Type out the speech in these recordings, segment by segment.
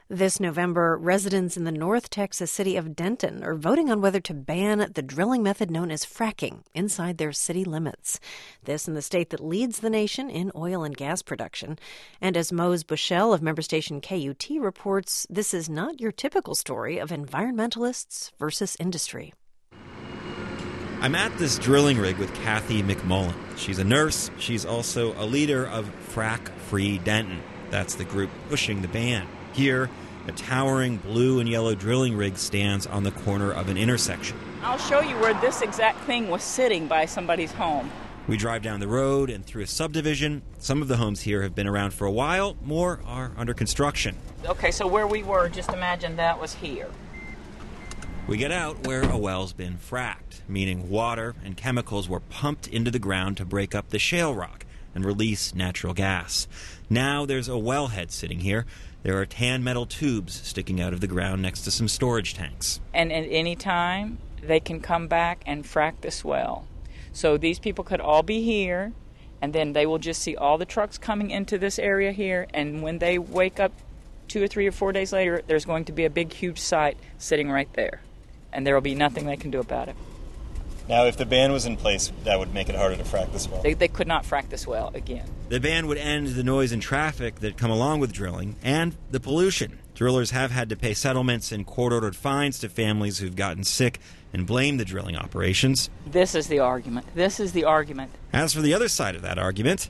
This November, residents in the North Texas city of Denton are voting on whether to ban the drilling method known as fracking inside their city limits. This in the state that leads the nation in oil and gas production. And as Mose Bushell of member station KUT reports, this is not your typical story of environmentalists versus industry. I'm at this drilling rig with Kathy McMullen. She's a nurse. She's also a leader of Frack Free Denton. That's the group pushing the ban. Here, a towering blue and yellow drilling rig stands on the corner of an intersection. I'll show you where this exact thing was sitting by somebody's home. We drive down the road and through a subdivision. Some of the homes here have been around for a while. More are under construction. Okay, so where we were, just imagine that was here. We get out where a well's been fracked, meaning water and chemicals were pumped into the ground to break up the shale rock and release natural gas. Now there's a wellhead sitting here. There are tan metal tubes sticking out of the ground next to some storage tanks. And at any time, they can come back and frack this well. So these people could all be here, and then they will just see all the trucks coming into this area here, and when they wake up 2 or 3 or 4 days later, there's going to be a big, huge site sitting right there, and there will be nothing they can do about it. Now, if the ban was in place, that would make it harder to frack this well. They could not frack this well again. The ban would end the noise and traffic that come along with drilling and the pollution. Drillers have had to pay settlements and court-ordered fines to families who've gotten sick and blame the drilling operations. This is the argument. This is the argument. As for the other side of that argument,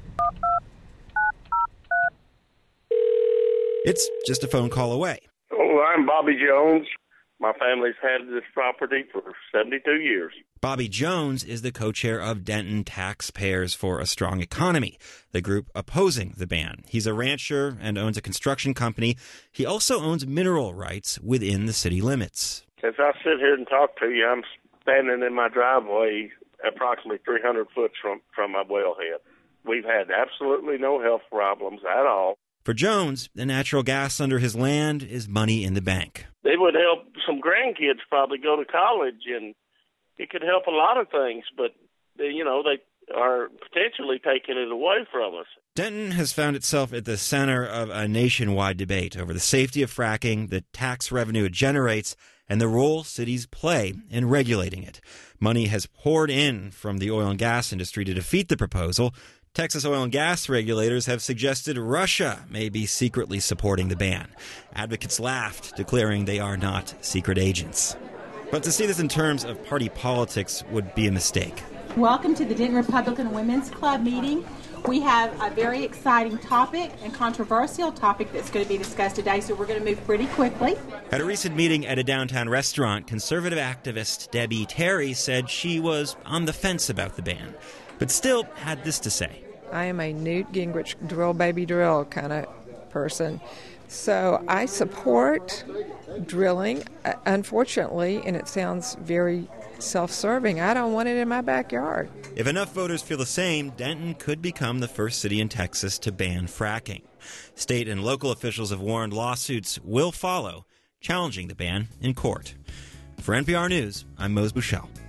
it's just a phone call away. Oh, I'm Bobby Jones. My family's had this property for 72 years. Bobby Jones is the co-chair of Denton Taxpayers for a Strong Economy, the group opposing the ban. He's a rancher and owns a construction company. He also owns mineral rights within the city limits. As I sit here and talk to you, I'm standing in my driveway approximately 300 foot from my wellhead. We've had absolutely no health problems at all. For Jones, the natural gas under his land is money in the bank. It would help some grandkids probably go to college, and it could help a lot of things, but, they are potentially taking it away from us. Denton has found itself at the center of a nationwide debate over the safety of fracking, the tax revenue it generates, and the role cities play in regulating it. Money has poured in from the oil and gas industry to defeat the proposal. Texas oil and gas regulators have suggested Russia may be secretly supporting the ban. Advocates laughed, declaring they are not secret agents. But to see this in terms of party politics would be a mistake. Welcome to the Denton Republican Women's Club meeting. We have a very exciting topic and controversial topic that's going to be discussed today, so we're going to move pretty quickly. At a recent meeting at a downtown restaurant, conservative activist Debbie Terry said she was on the fence about the ban, but still had this to say. I am a Newt Gingrich drill baby drill kind of person. So I support drilling, unfortunately, and it sounds very self-serving. I don't want it in my backyard. If enough voters feel the same, Denton could become the first city in Texas to ban fracking. State and local officials have warned lawsuits will follow, challenging the ban in court. For NPR News, I'm Mose Bushell.